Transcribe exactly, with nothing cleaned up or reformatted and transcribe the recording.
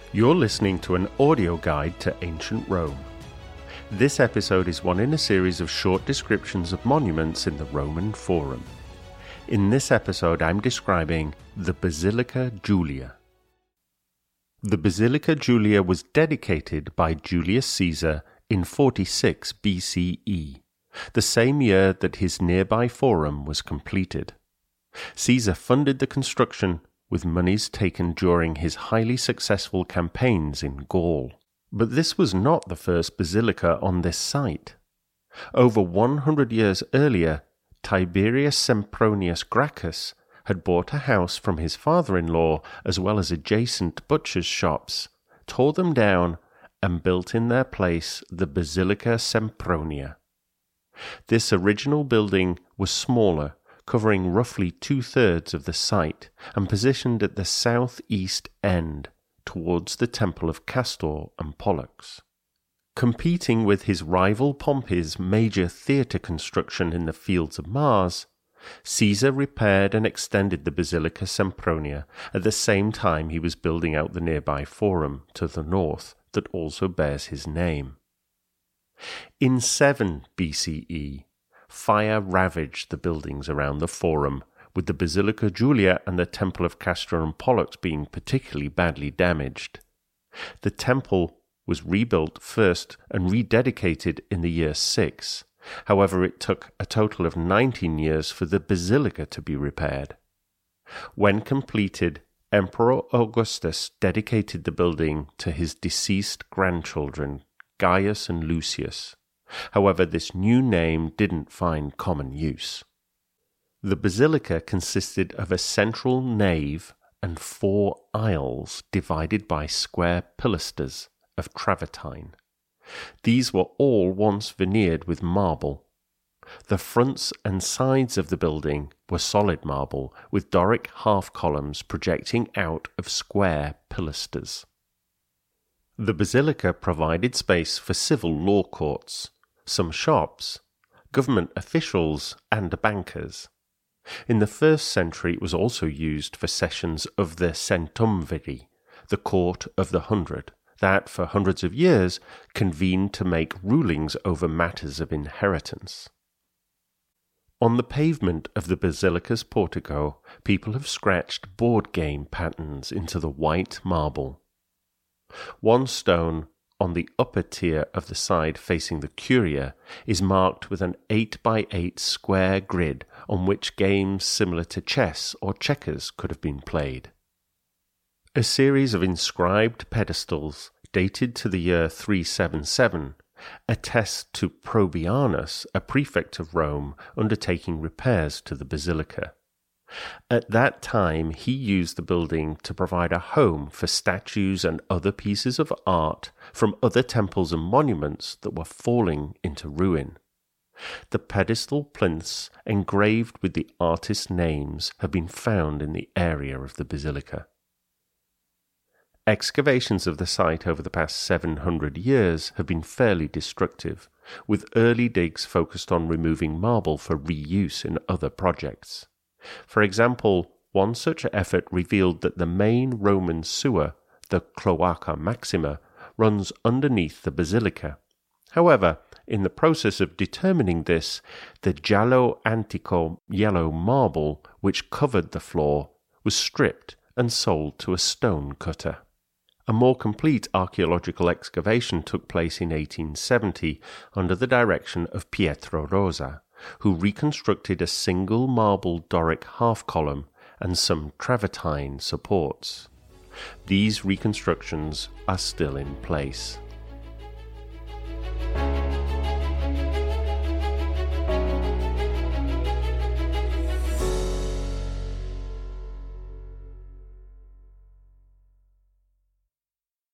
You're listening to an audio guide to ancient Rome. This episode is one in a series of short descriptions of monuments in the Roman Forum. In this episode, I'm describing the Basilica Julia. The Basilica Julia was dedicated by Julius Caesar in forty-six B C E, the same year that his nearby forum was completed. Caesar funded the construction with monies taken during his highly successful campaigns in Gaul. But this was not the first basilica on this site. Over one hundred years earlier, Tiberius Sempronius Gracchus had bought a house from his father-in-law as well as adjacent butchers' shops, tore them down, and built in their place the Basilica Sempronia. This original building was smaller, covering roughly two-thirds of the site, and positioned at the southeast end, towards the Temple of Castor and Pollux. Competing with his rival Pompey's major theatre construction in the Fields of Mars, Caesar repaired and extended the Basilica Sempronia at the same time he was building out the nearby Forum to the north that also bears his name. In seven B C E, fire ravaged the buildings around the Forum, with the Basilica Julia and the Temple of Castor and Pollux being particularly badly damaged. The temple was rebuilt first and rededicated in the year six. However, it took a total of nineteen years for the basilica to be repaired. When completed, Emperor Augustus dedicated the building to his deceased grandchildren, Gaius and Lucius. However, this new name didn't find common use. The basilica consisted of a central nave and four aisles divided by square pilasters of travertine. These were all once veneered with marble. The fronts and sides of the building were solid marble, with Doric half-columns projecting out of square pilasters. The basilica provided space for civil law courts, some shops, government officials, and bankers. In the first century it was also used for sessions of the Centumviri, the Court of the Hundred, that for hundreds of years convened to make rulings over matters of inheritance. On the pavement of the basilica's portico, people have scratched board game patterns into the white marble. One stone on the upper tier of the side facing the Curia is marked with an eight by eight square grid on which games similar to chess or checkers could have been played. A series of inscribed pedestals dated to the year three seventy-seven attest to Probianus, a prefect of Rome, undertaking repairs to the basilica. At that time, he used the building to provide a home for statues and other pieces of art from other temples and monuments that were falling into ruin. The pedestal plinths engraved with the artists' names have been found in the area of the basilica. Excavations of the site over the past seven hundred years have been fairly destructive, with early digs focused on removing marble for reuse in other projects. For example, one such effort revealed that the main Roman sewer, the Cloaca Maxima, runs underneath the basilica. However, in the process of determining this, the giallo antico yellow marble which covered the floor was stripped and sold to a stone cutter. A more complete archaeological excavation took place in eighteen seventy under the direction of Pietro Rosa, who reconstructed a single marble Doric half-column and some travertine supports. These reconstructions are still in place.